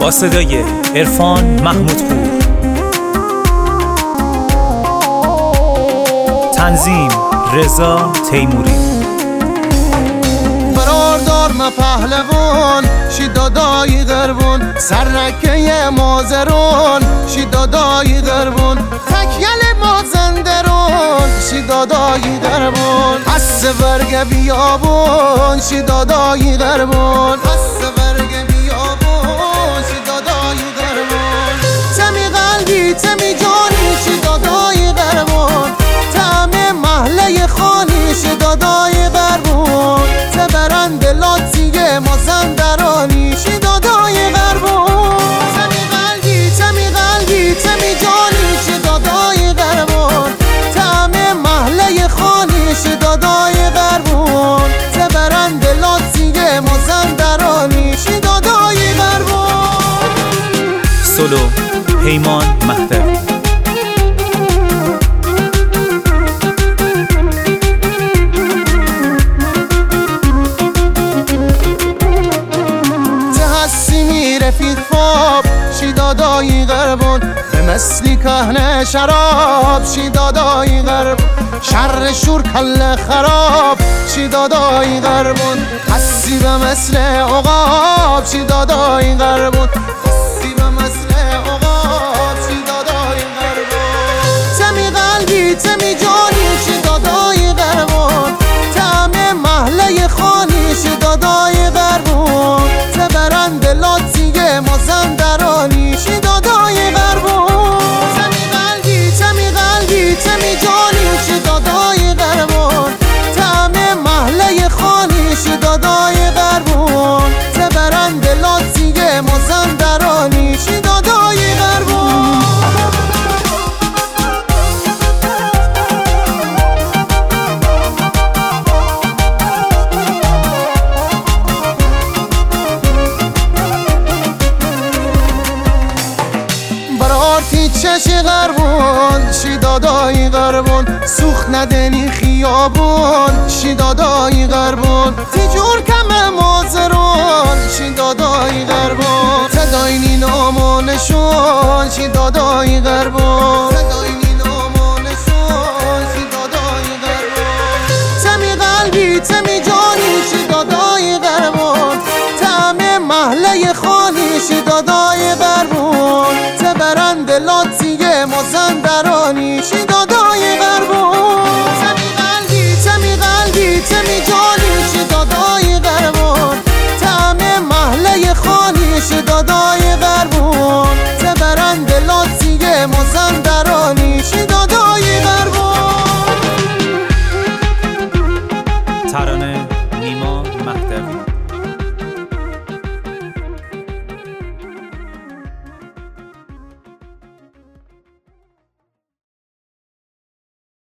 با صدای عرفان محمودپور، تنظیم رضا تیموری. فرار ما پهلوان شی دادای غربون، سرنکه مازرون شی دادای غربون، تکیل مازندرون شی دادای غربون، حس برگ بیابون شی دادای غربون، حس برگ بیابون شی دادای غربون، تمی قلبی تمی جانی شی دادای غربون، طعم محله خانی شی دادای غربون، تبرند لاتیه مازندرانی شی دادای غربون، تمی قلبی تمی قلبی تمی جانی شی دادای غربون، طعم محله خانی شی دادای غربون، تبرند لاتیه مازندرانی شی دادای غربون. سولو پیمان مهدوی. رفیق خواب شی دادای غربون، به مثلی کهنه شراب شی دادای غربون، شر شور کل خراب شی دادای غربون، حسی به مثل عقاب شی دادای غربون، حسی به مثل عقاب شی دادای غربون، تمی قلبی تمی جانی شی دادای غربون، طعم محله خانی شی دادای غربون، تبرند لاتیه مازندرانی شی دادای غربون، تمی قلبی تمی قلبی تمی جانی شی دادای غربون، طعم محله خانی شی دادای غربون، تبرند لاتیه مازندرانی شی دادای غربون. چش غربون شی دادای غربون، سوخت ندنی خیابون شی دادای غربون، تیجور کم مازرون شی دادای غربون، تداینی نامونشون شی دادای غربون، تداینی نامونشون شی دادای غربون، تمی قلبی تمی جانی شی دادای غربون، طعم محله خانی شی دادای غربون، تبرند لاتیه مازندرانی شی دادای غربون، تمی قلبی تمی قلبی تمی جانی شی دادای غربون، طعم محله خانی شی دادای غربون، تبرند لاتیه مازندرانی شی دادای غربون. ترانه